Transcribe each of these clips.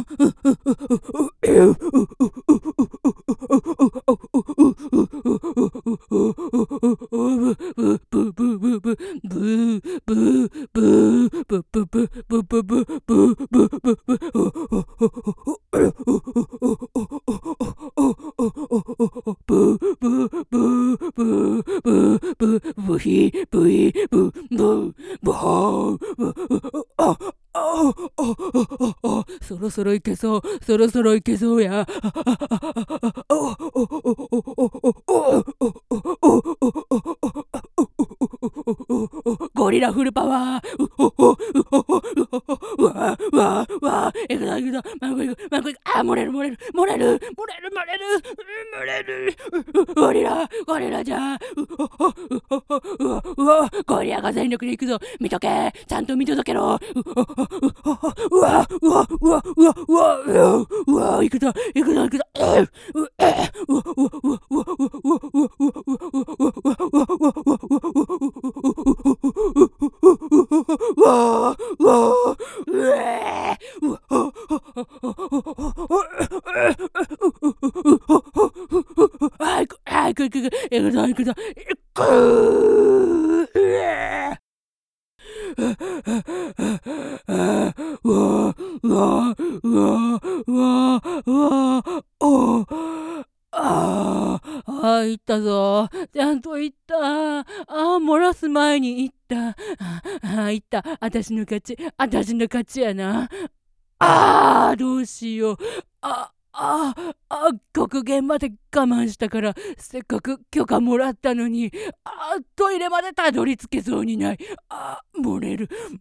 そろそろいけそう、そろそろいけそうや。 ゴリラフルパワー。いくぞいくぞ。マンコいく。漏れる。ゴリラじゃ。ゴリラが全力でいくぞ。見とけ。ちゃんと見届けろ。いくぞ。行くぞ。行ったぞ。ちゃんと行った。漏らす前に行った。行った。私の勝ちやな。どうしよう。極限まで我慢したから、せっかく許可もらったのに、トイレまでたどり着けそうにない。漏れるぞ。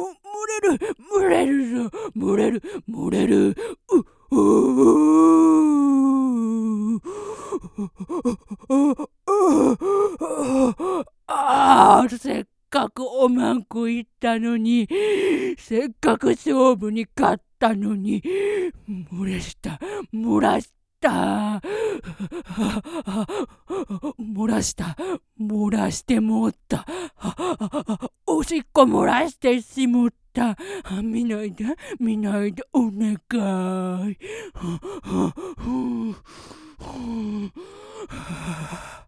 せっかくおまんこ行ったのに、せっかく勝負に勝ったのに、漏らした。漏らしてもった。おしっこ漏らしてしもった。見ないでお願い。